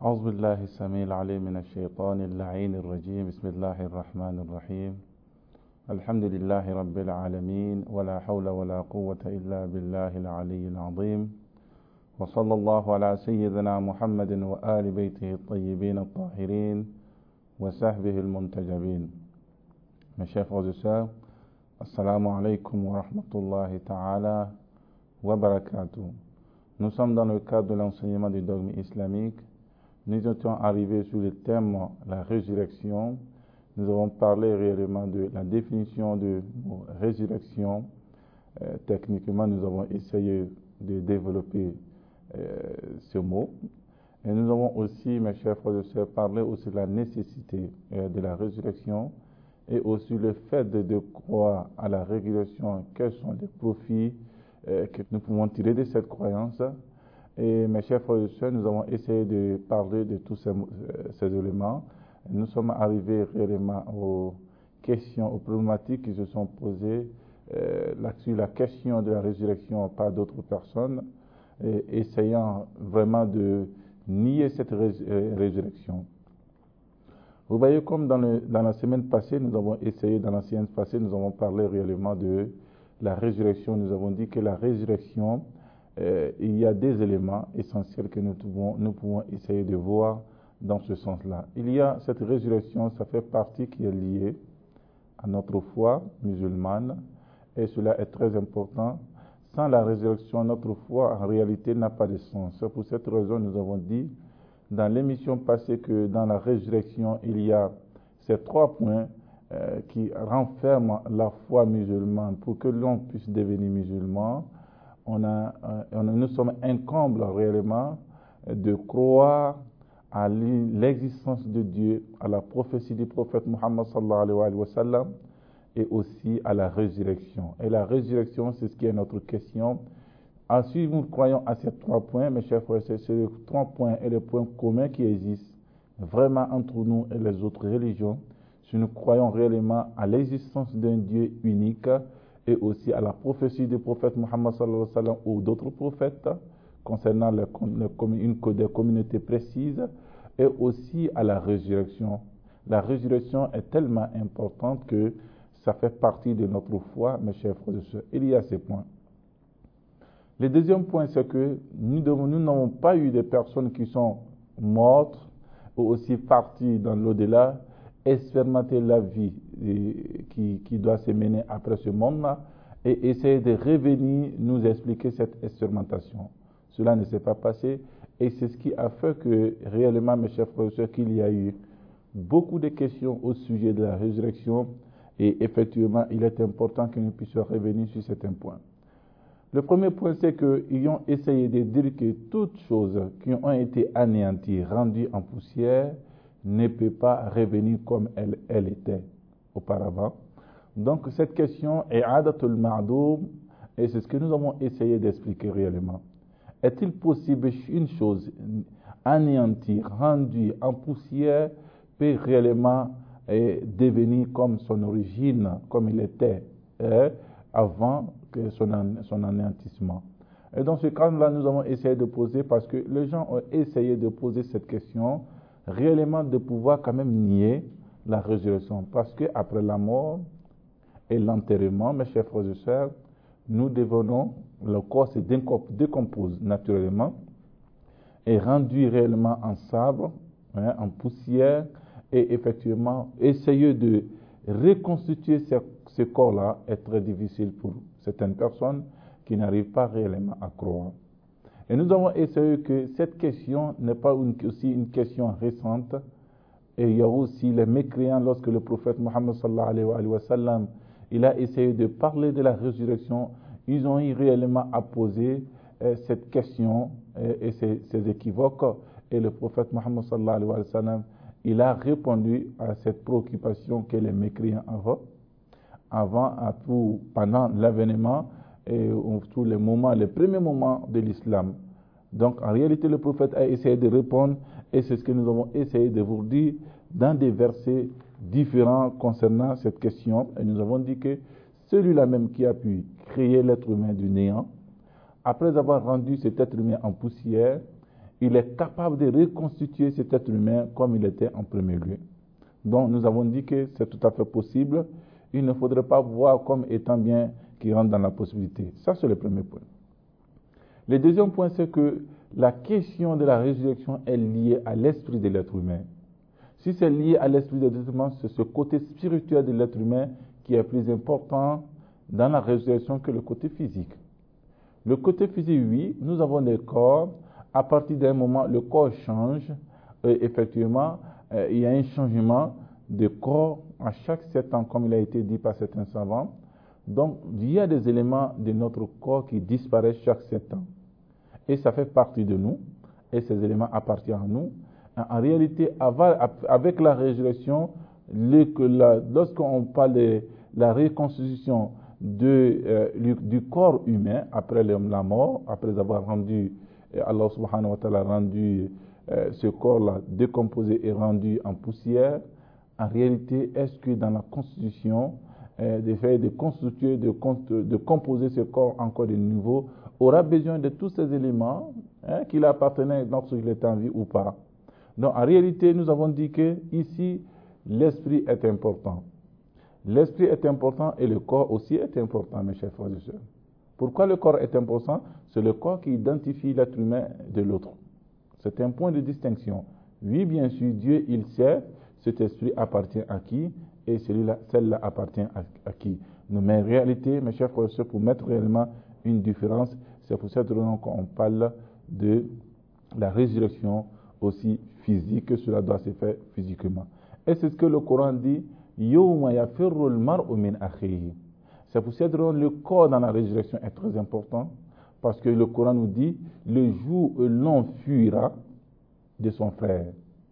أعوذ بالله السميع العليم من الشيطان اللعين الرجيم. بسم الله الرحمن الرحيم. الحمد لله رب العالمين، ولا حول ولا قوة إلا بالله العلي العظيم. وصلى الله على سيدنا محمد وآل بيته الطيبين الطاهرين وصحبه المنتجبين. Mes chers frères et sœurs, Assalamu alaikum wa rahmatullahi ta'ala wa barakatuh. Nous sommes dans le cadre de l'enseignement du dogme islamique. Nous étions arrivés sur le thème la résurrection. Nous avons parlé réellement de la définition de résurrection. Techniquement, nous avons essayé de développer ce mot. Et nous avons aussi, mes chers frères et sœurs, parlé aussi de la nécessité de la résurrection et aussi le fait de croire à la résurrection, quels sont les profits que nous pouvons tirer de cette croyance. Et mes chers frères et sœurs, nous avons essayé de parler de tous ces éléments. Nous sommes arrivés réellement aux questions, aux problématiques qui se sont posées sur la question de la résurrection par d'autres personnes, essayant vraiment de nier cette résurrection. Vous voyez, comme dans la semaine passée, nous avons essayé, dans la séance passée, nous avons parlé réellement de la résurrection. Nous avons dit que la résurrection, il y a des éléments essentiels que nous pouvons essayer de voir dans ce sens-là. Il y a cette résurrection, ça fait partie qui est liée à notre foi musulmane, et cela est très important. Sans la résurrection, notre foi en réalité n'a pas de sens. C'est pour cette raison nous avons dit dans l'émission passée que dans la résurrection, il y a ces 3 points qui renferment la foi musulmane. Pour que l'on puisse devenir musulman, nous sommes incombes réellement de croire à l'existence de Dieu, à la prophétie du prophète Muhammad sallallahu alayhi wa sallam, et aussi à la résurrection. Et la résurrection, c'est ce qui est notre question. Ensuite, nous croyons à ces 3 points, mes chers frères, c'est les 3 points et les points communs qui existent vraiment entre nous et les autres religions. Si nous croyons réellement à l'existence d'un Dieu unique et aussi à la prophétie du prophète Muhammad sallallahu alayhi wa sallam ou d'autres prophètes concernant des communautés précises, et aussi à la résurrection. La résurrection est tellement importante que ça fait partie de notre foi, mes chers frères et sœurs. Il y a ces points. Le deuxième point, c'est que nous n'avons pas eu des personnes qui sont mortes ou aussi parties dans l'au-delà, expérimenter la vie qui doit se mener après ce monde-là et essayer de revenir nous expliquer cette expérimentation. Cela ne s'est pas passé et c'est ce qui a fait que réellement, mes chers frères et sœurs, qu'il y a eu beaucoup de questions au sujet de la résurrection et effectivement, il est important que nous puissions revenir sur certains points. Le premier point, c'est qu'ils ont essayé de dire que toute chose qui ont été anéanties, rendues en poussière, ne peut pas revenir comme elle était auparavant. Donc cette question est adatul ma'doum et c'est ce que nous avons essayé d'expliquer réellement. Est-il possible qu'une chose anéantie, rendue en poussière, peut réellement devenir comme son origine, comme il était avant que son anéantissement? Et dans ce cas-là, nous avons essayé de poser, parce que les gens ont essayé de poser cette question, réellement de pouvoir quand même nier la résurrection. Parce qu'après la mort et l'enterrement, mes chers frères et sœurs, nous devenons, le corps se décompose naturellement et rendu réellement en sable, en poussière, et effectivement, essayer de reconstituer ce corps-là est très difficile pour certaines personnes qui n'arrivent pas réellement à croire. Et nous avons essayé que cette question n'est pas aussi une question récente. Et il y a aussi les mécréants, lorsque le prophète Muhammad sallallahu alayhi wa sallam, il a essayé de parler de la résurrection, ils ont eu réellement à poser cette question et ces équivoques. Et le prophète Muhammad sallallahu alayhi wa sallam, il a répondu à cette préoccupation que les mécréants avaient pendant l'avènement et tous les moments, les premiers moments de l'islam. Donc en réalité, le prophète a essayé de répondre et c'est ce que nous avons essayé de vous dire dans des versets différents concernant cette question. Et nous avons dit que celui-là même qui a pu créer l'être humain du néant, après avoir rendu cet être humain en poussière, il est capable de reconstituer cet être humain comme il était en premier lieu. Donc nous avons dit que c'est tout à fait possible. Il ne faudrait pas voir comme étant bien qui rentre dans la possibilité. Ça, c'est le premier point. Le deuxième point, c'est que la question de la résurrection est liée à l'esprit de l'être humain. Si c'est lié à l'esprit de l'être humain, c'est ce côté spirituel de l'être humain qui est plus important dans la résurrection que le côté physique. Le côté physique, oui, nous avons des corps. À partir d'un moment, le corps change. Et effectivement, il y a un changement de corps à chaque 7 ans, comme il a été dit par certains savants. Donc, il y a des éléments de notre corps qui disparaissent chaque 7 ans. Et ça fait partie de nous. Et ces éléments appartiennent à nous. En réalité, avec la résurrection, lorsqu'on parle de la reconstitution du corps humain après la mort, après avoir rendu, Allah subhanahu wa ta'ala rendu ce corps-là décomposé et rendu en poussière, en réalité, est-ce que dans la constitution, de faire, de constituer, de composer ce corps encore de nouveau, aura besoin de tous ces éléments qu'il appartenait lorsqu'il était en vie ou pas? Donc, en réalité, nous avons dit que ici, l'esprit est important. L'esprit est important et le corps aussi est important, mes chers frères et sœurs. Pourquoi le corps est important? C'est le corps qui identifie l'être humain de l'autre. C'est un point de distinction. Oui, bien sûr, Dieu, il sait, cet esprit appartient à qui et celle-là appartient à qui. Mais en réalité, mes chers frères et sœurs, pour mettre réellement une différence, c'est pour cette raison qu'on parle de la résurrection aussi physique, que cela doit se faire physiquement. Et c'est ce que le Coran dit, Yawma yafirru al-mar'u min akhihi. C'est pour cette raison que le corps dans la résurrection est très important, parce que le Coran nous dit, le jour où l'on fuira de son frère,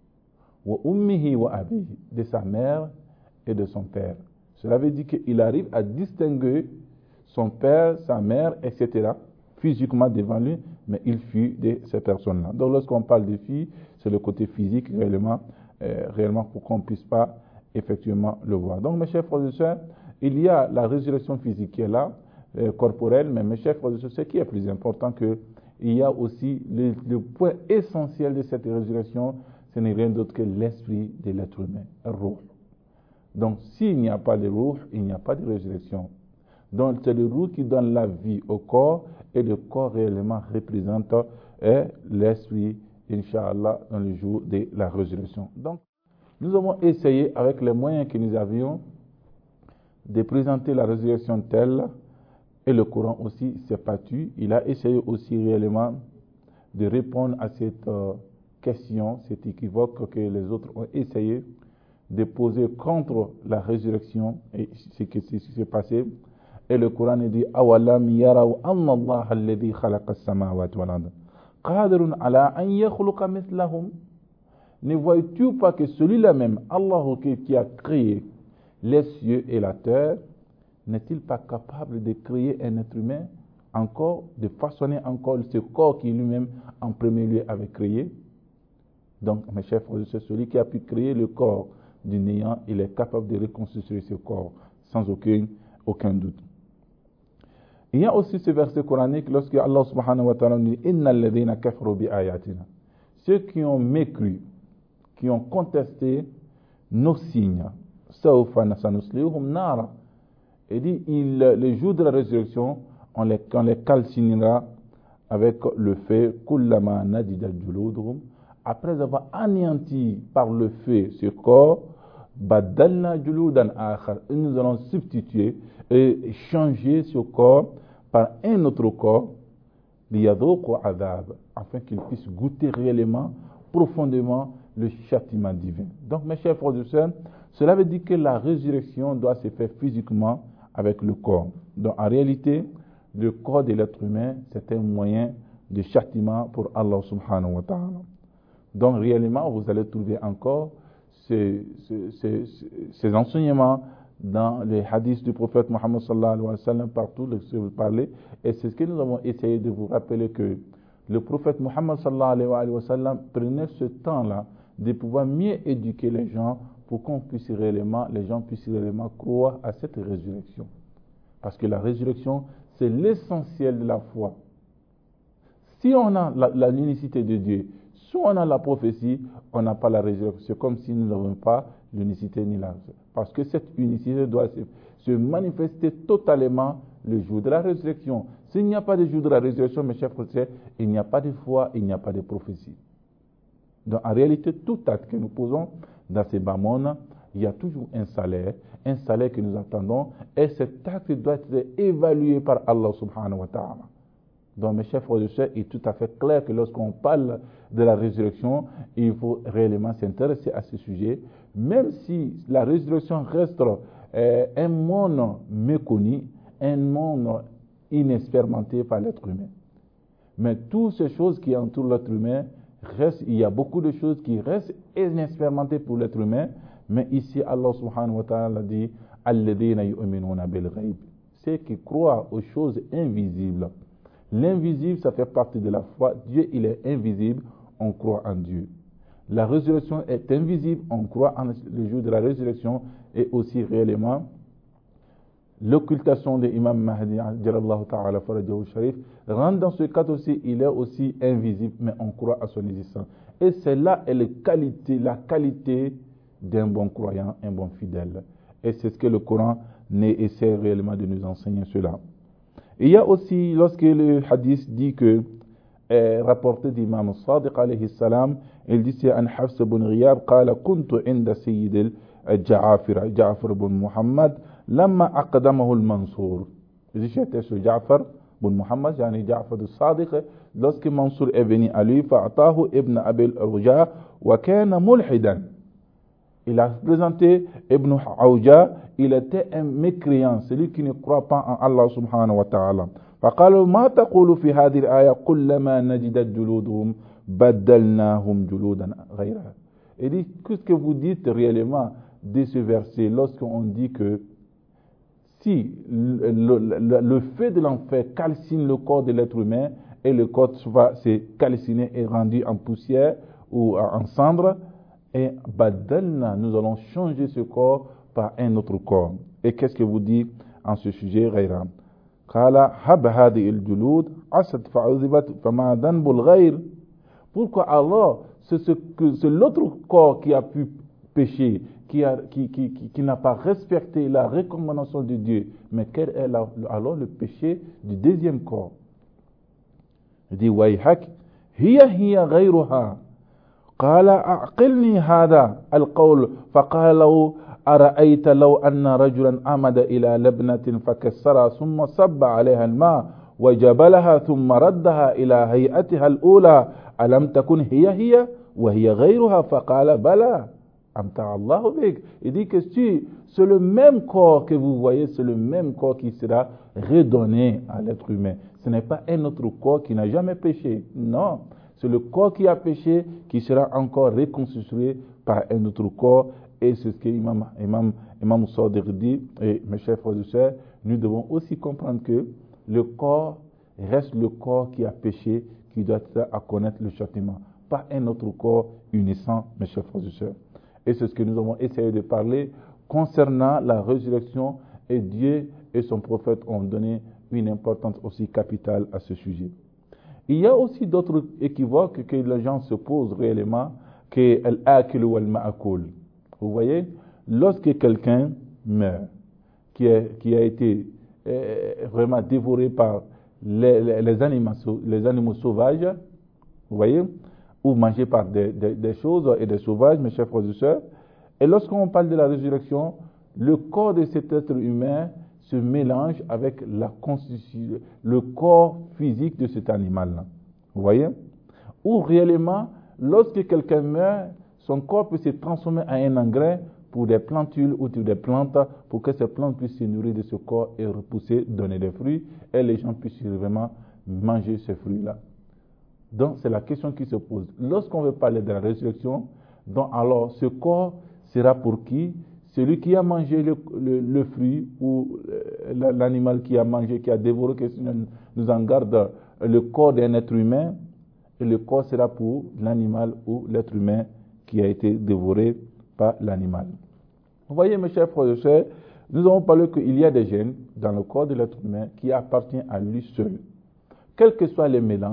wa ummihi wa abihi, de sa mère et de son père. Cela veut dire qu'il arrive à distinguer son père, sa mère, etc., physiquement devant lui, mais il fuit de ces personnes-là. Donc lorsqu'on parle de filles, c'est le côté physique réellement pour qu'on ne puisse pas effectivement le voir. Donc mes chers frères et sœurs, il y a la résurrection physique qui est là, corporelle, mais mes chers frères et sœurs, ce qui est plus important, il y a aussi le point essentiel de cette résurrection, ce n'est rien d'autre que l'esprit de l'être humain, ruh. Donc s'il n'y a pas de ruh, il n'y a pas de résurrection. Donc c'est le ruh qui donne la vie au corps, et le corps réellement représente l'esprit, Inch'Allah, dans le jour de la résurrection. Donc, nous avons essayé, avec les moyens que nous avions, de présenter la résurrection telle, et le Coran aussi s'est battu. Il a essayé aussi réellement de répondre à cette question, cet équivoque que les autres ont essayé de poser contre la résurrection et ce qui s'est passé. Et le Coran dit awalam yaraw anna Allah alladhi khalaqa as-samawati wal arda qadirun ala an yakhluqa mithlahum. Ne vois-tu pas que celui-là même, Allah qui a créé les cieux et la terre, n'est-il pas capable de créer un être humain encore, de façonner encore ce corps qui lui-même en premier lieu avait créé? Donc mes chers frères, c'est celui qui a pu créer le corps du néant, il est capable de reconstituer ce corps sans aucun doute. Il y a aussi ce verset coranique lorsque Allah subhanahu wa ta'ala dit Inna alladhina kafaru bi ayatina. Ceux qui ont mécru, qui ont contesté nos signes, sawfa sanuslihum nara. Il dit le jour de la résurrection, on les calcinera avec le feu, kullama nadijat juluduhum. Après avoir anéanti par le feu ce corps, badalna juludan akhar. Nous allons substituer et changer ce corps par un autre corps, liyadhuqu adhab, afin qu'ils puissent goûter réellement, profondément le châtiment divin. Donc mes chers frères et sœurs, cela veut dire que la résurrection doit se faire physiquement avec le corps. Donc en réalité, le corps de l'être humain, c'est un moyen de châtiment pour Allah subhanahu wa ta'ala. Donc réellement, vous allez trouver encore ces enseignements dans les hadiths du prophète Mohammed sallallahu alayhi wa sallam, partout que vous parlez. Et c'est ce que nous avons essayé de vous rappeler, que le prophète Mohammed sallallahu alayhi wa sallam prenait ce temps-là de pouvoir mieux éduquer les gens pour qu'on puisse les gens puissent réellement croire à cette résurrection. Parce que la résurrection, c'est l'essentiel de la foi. Si on a l'unicité de Dieu, si on a la prophétie, on n'a pas la résurrection. C'est comme si nous n'avons pas l'unicité ni la résurrection. Parce que cette unicité doit se manifester totalement le jour de la résurrection. S'il n'y a pas de jour de la résurrection, mes chers frères, il n'y a pas de foi, il n'y a pas de prophétie. Donc en réalité, tout acte que nous posons dans ces bas-mondes, il y a toujours un salaire que nous attendons, et cet acte doit être évalué par Allah subhanahu wa ta'ala. Donc mes chers frères et sœurs, il est tout à fait clair que lorsqu'on parle de la résurrection, il faut réellement s'intéresser à ce sujet, même si la résurrection reste un monde méconnu, un monde inexpérimenté par l'être humain. Mais toutes ces choses qui entourent l'être humain, il y a beaucoup de choses qui restent inexpérimentées pour l'être humain, mais ici Allah subhanahu wa ta'ala dit « Alladhina yu'minuna bil ghayb » ceux qui croient aux choses invisibles. L'invisible, ça fait partie de la foi. Dieu, il est invisible, on croit en Dieu. La résurrection est invisible, on croit en le jour de la résurrection, et aussi réellement l'occultation de l'imam Mahdi Sharif rentre dans ce cadre aussi, il est aussi invisible, mais on croit à son existence. Et c'est là la qualité d'un bon croyant, un bon fidèle. Et c'est ce que le Coran essaie réellement de nous enseigner cela. Il y a aussi, lorsque le hadith dit que, rapporté d'imam Sadiq alayhi salam, il dit c'est un Hafs ibn Ghiyab, قال كنت عند سيد الجعافرة جعفر بن محمد لما أقدمه المنصور. Il dit j'étais sur Ja'far bin Muhammad, yani Ja'far al-Sadiq, lorsque Mansour est venu à lui, فأعطاه ابن أبي الأرجاء وكان ملحدا. Il a présenté Ibn Awja, il était un mécréant, celui qui ne croit pas en Allah subhanahu wa ta'ala. فقالوا ما تقول في هذه الآية كلما نجدت جلودهم بدلناهم جلودا غيرها. Il dit, qu'est-ce que vous dites réellement de ce verset lorsqu'on dit que si le feu de l'enfer calcine le corps de l'être humain et le corps va se calciner et rendu en poussière ou en cendre, et badalna, nous allons changer ce corps par un autre corps. Et qu'est-ce que vous dites en ce sujet, Ghayra? Qala hab hadi al-julud asad fa'udhibat fama dhanbu al-ghayr. Pourquoi alors c'est l'autre corps qui a pu pécher, qui n'a pas respecté la recommandation de Dieu, mais quel est alors le péché du deuxième corps? Il dit wayhak hiya ghayruha. قال أعقلني هذا القول فقال له أرأيت لو أن رجلا عمد إلى لبنة فكسرها ثم صب عليها الماء وجبلها ثم ردها إلى هيئتها الأولى ألم تكن هي وهي غيرها فقال بلى أمتع الله بك. Il dit que c'est le même corps que vous voyez, c'est le même corps qui sera redonné à l'être humain. Ce n'est pas un autre corps qui n'a jamais péché, non. C'est le corps qui a péché qui sera encore reconstitué par un autre corps. Et c'est ce que Imam Sadiq dit. Et mes chers frères et sœurs, nous devons aussi comprendre que le corps reste le corps qui a péché, qui doit être à connaître le châtiment. Pas un autre corps unissant, mes chers frères et sœurs. Et c'est ce que nous avons essayé de parler concernant la résurrection. Et Dieu et son prophète ont donné une importance aussi capitale à ce sujet. Il y a aussi d'autres équivoques que les gens se posent réellement, que al-akil ou al-ma'akul. Vous voyez, lorsque quelqu'un meurt, qui a été vraiment dévoré par les animaux sauvages, vous voyez, ou mangé par des choses et des sauvages, mes chers frères et sœurs, et lorsqu'on parle de la résurrection, le corps de cet être humain se mélange avec la constitution, le corps physique de cet animal-là. Vous voyez? Ou réellement, lorsque quelqu'un meurt, son corps peut se transformer en un engrais pour des plantules ou des plantes, pour que ces plantes puissent se nourrir de ce corps et repousser, donner des fruits, et les gens puissent vraiment manger ces fruits-là. Donc, c'est la question qui se pose. Lorsqu'on veut parler de la résurrection, donc alors ce corps sera pour qui? Celui qui a mangé le fruit ou l'animal qui a mangé, qui a dévoré, que nous en garde le corps d'un être humain, et le corps sera pour l'animal ou l'être humain qui a été dévoré par l'animal. Vous voyez, mes chers frères et sœurs, nous avons parlé qu'il y a des gènes dans le corps de l'être humain qui appartiennent à lui seul. Quels que soient les mélanges,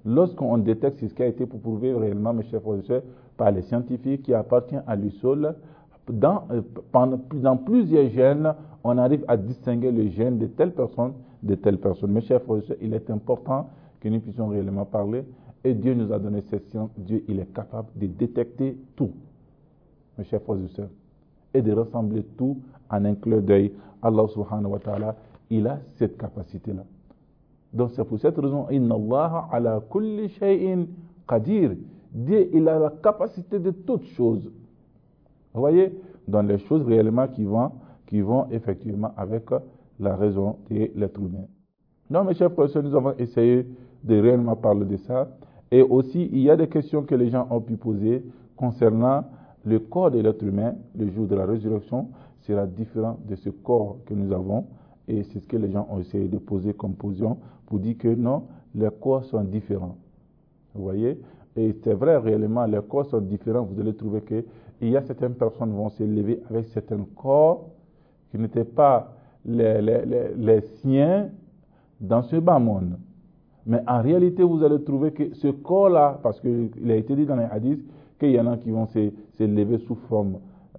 lorsqu'on détecte ce qui a été prouvé réellement, mes chers frères et sœurs, par les scientifiques, qui appartient à lui seul, dans plusieurs gènes, on arrive à distinguer le gène de telle personne de telle personne. Mes chers frères et sœurs, il est important que nous puissions réellement parler. Et Dieu nous a donné cette science. Dieu, il est capable de détecter tout, mes chers frères et sœurs, et de rassembler tout en un clin d'œil. Allah subhanahu wa ta'ala, il a cette capacité-là. Donc c'est pour cette raison, Inna Allah ala kulli shay'in qadir. Dieu, il a la capacité de toutes choses. Vous voyez, dans les choses réellement qui vont effectivement avec la raison de l'être humain. Donc mes chers frères et sœurs, nous avons essayé de réellement parler de ça. Et aussi, il y a des questions que les gens ont pu poser concernant le corps de l'être humain. Le jour de la résurrection sera différent de ce corps que nous avons. Et c'est ce que les gens ont essayé de poser comme position pour dire que non, les corps sont différents. Vous voyez? Et c'est vrai, réellement, les corps sont différents. Vous allez trouver qu'il y a certaines personnes qui vont s'élever avec certains corps qui n'étaient pas les siens dans ce bas monde. Mais en réalité, vous allez trouver que ce corps-là, parce qu'il a été dit dans les hadiths qu'il y en a qui vont s'élever sous forme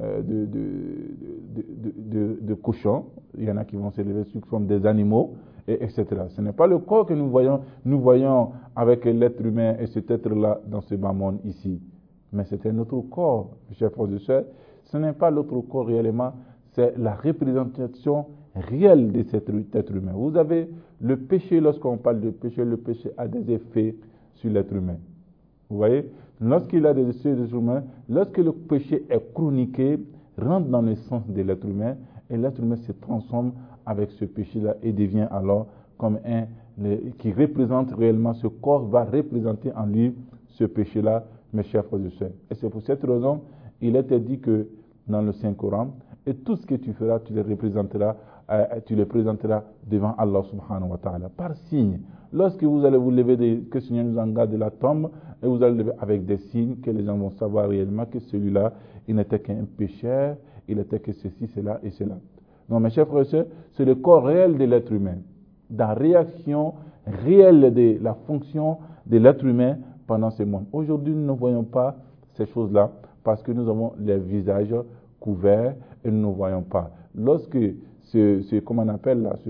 de cochons, il y en a qui vont s'élever sous forme des animaux, etc. Ce n'est pas le corps que nous voyons avec l'être humain et cet être-là dans ce bas monde ici. Mais c'est un autre corps, chers frères et sœurs. Ce n'est pas l'autre corps réellement, c'est la représentation réelle de cet être humain. Vous avez le péché, lorsqu'on parle de péché, le péché a des effets sur l'être humain. Vous voyez, lorsqu'il a des effets sur l'être humain, lorsque le péché est chroniqué, rentre dans le sens de l'être humain, et l'être humain se transforme avec ce péché-là et devient alors comme qui représente réellement, ce corps va représenter en lui ce péché-là, mes chers frères et sœurs. Et c'est pour cette raison, il était dit que dans le Saint-Coran, et tout ce que tu feras, tu le présenteras devant Allah subhanahu wa ta'ala, par signe. Lorsque vous allez vous lever, que le Seigneur nous en garde de la tombe, et vous allez lever avec des signes que les gens vont savoir réellement que celui-là, il n'était qu'un pécheur, il n'était que ceci, cela et cela. Donc mes chers frères et sœurs, c'est le corps réel de l'être humain, la réaction réelle de la fonction de l'être humain pendant ce monde. Aujourd'hui, nous ne voyons pas ces choses-là parce que nous avons les visages couverts et nous ne voyons pas. Lorsque comment on appelle là,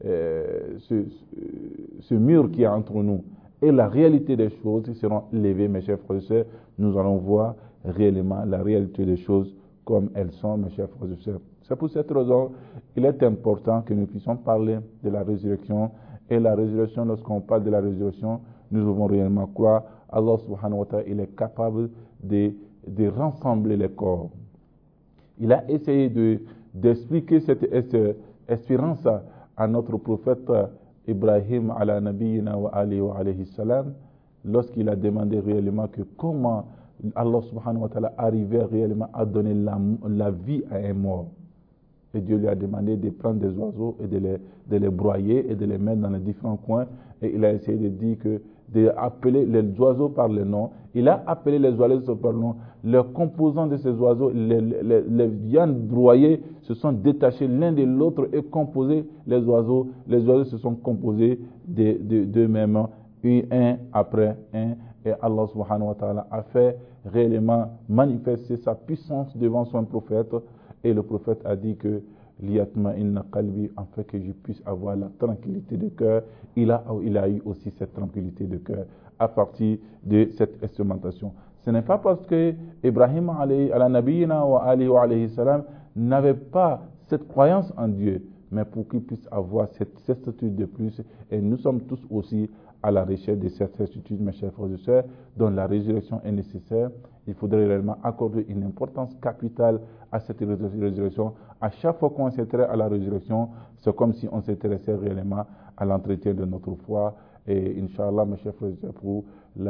ce mur qui est entre nous et la réalité des choses seront levés, mes chers frères et sœurs, nous allons voir réellement la réalité des choses comme elles sont, mes chers frères et sœurs. C'est pour cette raison qu'il est important que nous puissions parler de la résurrection. Et la résurrection, lorsqu'on parle de la résurrection, nous devons réellement croire Allah subhanahu wa ta'ala, il est capable de rassembler les corps. Il a essayé d'expliquer cette espérance à notre prophète Ibrahim ala nabiyina wa alayhi salam, lorsqu'il a demandé réellement que comment Allah subhanahu wa ta'ala arrivait réellement à donner la vie à un mort. Et Dieu lui a demandé de prendre des oiseaux et de les broyer et de les mettre dans les différents coins. Et il a essayé de dire d'appeler les oiseaux par le nom. Il a appelé les oiseaux par le nom. Les composants de ces oiseaux, les viandes broyées se sont détachées l'un de l'autre et composées les oiseaux. Les oiseaux se sont composés d'eux-mêmes, un après un. Et Allah subhanahu wa ta'ala a fait réellement manifester sa puissance devant son prophète. Et le prophète a dit que l'iyatma inna qalbi, afin que je puisse avoir la tranquillité de cœur. Il a eu aussi cette tranquillité de cœur à partir de cette instrumentation. Ce n'est pas parce que Ibrahim ala nabiyina wa alayhi salam n'avait pas cette croyance en Dieu, mais pour qu'il puisse avoir cette certitude de plus. Et nous sommes tous aussi à la recherche de cette certitude, mes chers frères et sœurs, dont la résurrection est nécessaire. Il faudrait réellement accorder une importance capitale à cette résurrection. À chaque fois qu'on s'intéresse à la résurrection, c'est comme si on s'intéressait réellement à l'entretien de notre foi. Et Inch'Allah, mes chers frères et sœurs, pour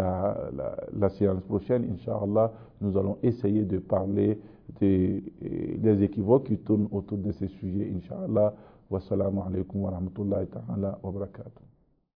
la séance prochaine, Inch'Allah, nous allons essayer de parler des équivoques qui tournent autour de ces sujets, Inch'Allah. Wassalamu alaikum wa rahmatullahi ta'ala wa barakatuh.